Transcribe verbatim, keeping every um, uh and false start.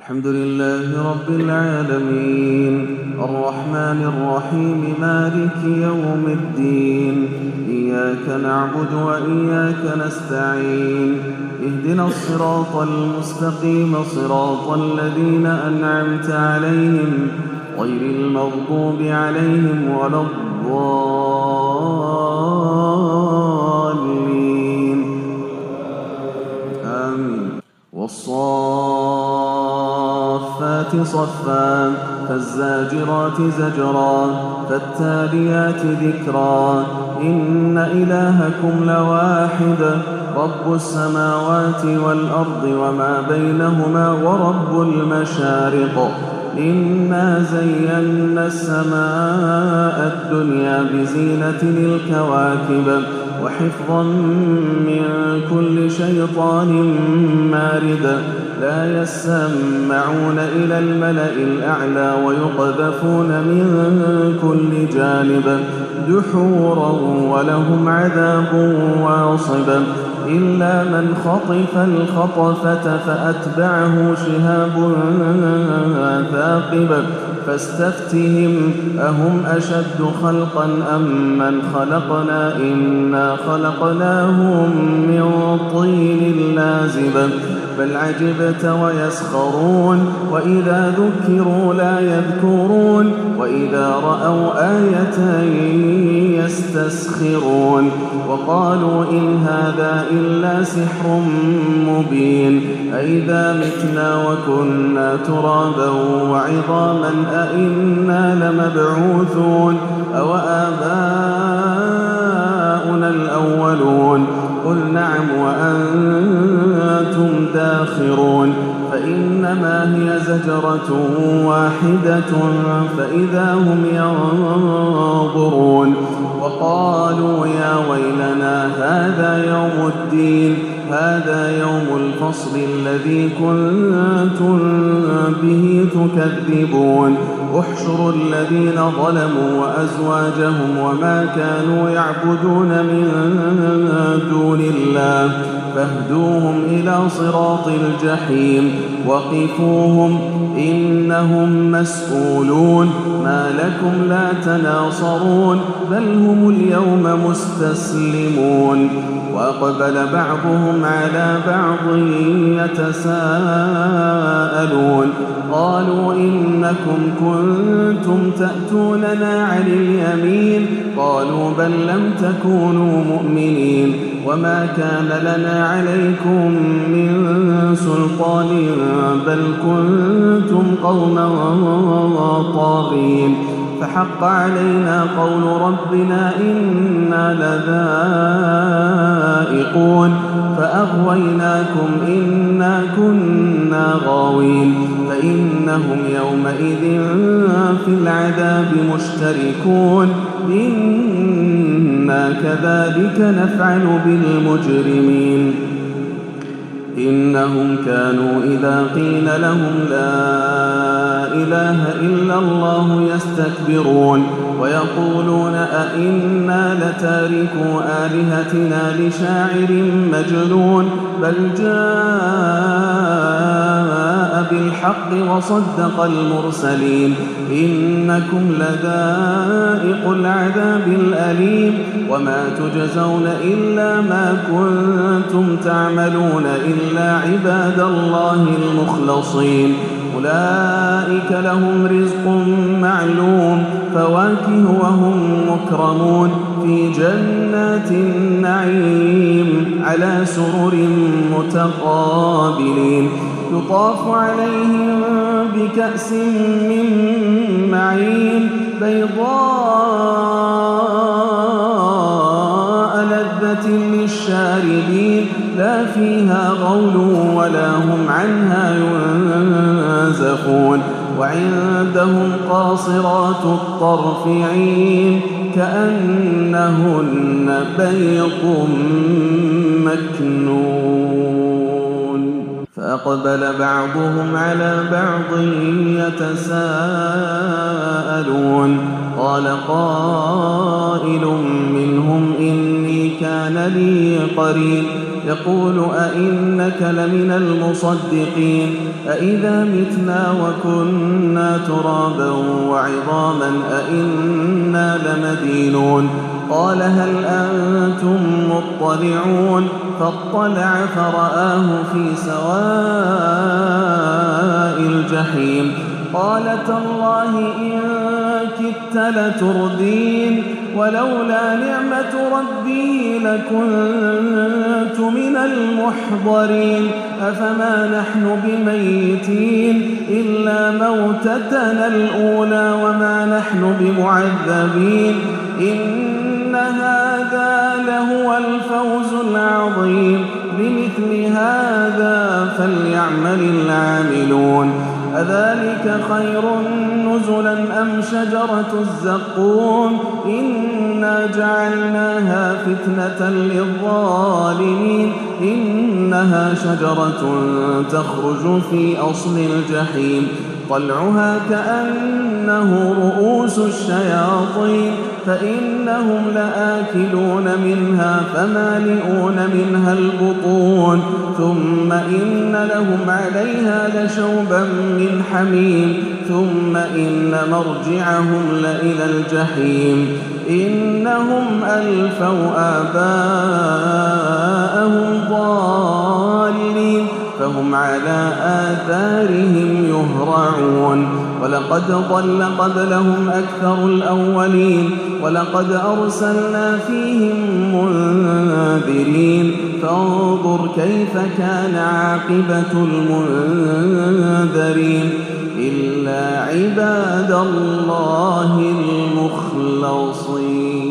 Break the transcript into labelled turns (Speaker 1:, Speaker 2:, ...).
Speaker 1: الحمد لله رب العالمين الرحمن الرحيم مالك يوم الدين إياك نعبد وإياك نستعين اهدنا الصراط المستقيم صراط الذين أنعمت عليهم غير المغضوب عليهم ولا الضالين آمين. والصافات صفا فالزاجرات زجرا فالتاليات ذكرا إن إلهكم لواحد رب السماوات والأرض وما بينهما ورب المشارق إنا زينا السماء الدنيا بزينة الكواكب وحفظا من كل شيطان مارد لا يسمعون إلى الملأ الأعلى ويقذفون من كل جانب دحورا ولهم عذاب واصب إلا من خطف الخطفة فأتبعه شهاب ثاقب فاستفتهم أهم أشد خلقا أم من خلقنا إنا خلقناهم من طين لازب بل عجبت ويسخرون وإذا ذكروا لا يذكرون وإذا رأوا آية يستسخرون وقالوا إن هذا إلا سحر مبين أئذا متنا وكنا ترابا وعظاما أئنا لمبعوثون أو آباؤنا الأولون قل نعم وأنتم داخرون فإنما هي زجرة واحدة فإذا هم ينظرون وقالوا يا ويلنا هذا يوم الدين هذا يوم الفصل الذي كنتم به تكذبون احشروا الذين ظلموا وأزواجهم وما كانوا يعبدون من دون الله فاهدوهم إلى صراط الجحيم وقفوهم إنهم مسؤولون ما لكم لا تناصرون بل هم اليوم مستسلمون وأقبل بعضهم على بعض يتساءلون قالوا إنكم كنتم تأتوننا عن اليمين قالوا بل لم تكونوا مؤمنين وما كان لنا عليكم من سلطان بل كنتم قوما طاغين فحق علينا قول ربنا إنا لذائقون فأغويناكم إنا كنا غاوين فإنهم يومئذ في العذاب مشتركون إنا كذلك نفعل بالمجرمين إنهم كانوا إذا قيل لهم لا إله إلا الله يستكبرون ويقولون أئنا لتاركو آلهتنا لشاعر مجنون بل جاء بالحق وصدق المرسلين إنكم لذائق العذاب الأليم وما تجزون إلا ما كنتم تعملون إلا عباد الله المخلصين أولئك لهم رزق معلوم فواكه وهم مكرمون في جنات النعيم على سرر متقابلين يطاف عليهم بكأس من معين بيضاء لذة للشاربين لا فيها غول ولا هم عنها ينزفون وعندهم قاصرات الطرف عين كأنهن بيض مكنون فأقبل بعضهم على بعض يتساءلون قال قائل منهم إني كان لي قرين يقول أئنك لمن المصدقين أئذا متنا وكنا ترابا وعظاما أئنا لمدينون قال هل أنتم مطلعون فاطلع فرآه في سواء الجحيم قال تالله إن كدت لتردين ولولا نعمة ربي لكنت من المحضرين أفما نحن بميتين إلا موتتنا الأولى وما نحن بمعذبين إن هذا لهو الفوز العظيم بمثل هذا فليعمل العاملون أذلك خير نزلا أم شجرة الزقوم إنا جعلناها فتنة للظالمين إنها شجرة تخرج في أصل الجحيم طلعها كأنه رؤوس الشياطين فإنهم لآكلون منها فمالئون منها البطون ثم إن لهم عليها لشوبا من حميم ثم إن مرجعهم لإلى الجحيم إنهم ألفوا آباءهم ضالين فهم على آثارهم يهرعون ولقد ضل قبلهم أكثر الأولين ولقد أرسلنا فيهم منذرين فانظر كيف كان عاقبة المنذرين إلا عباد الله المخلصين.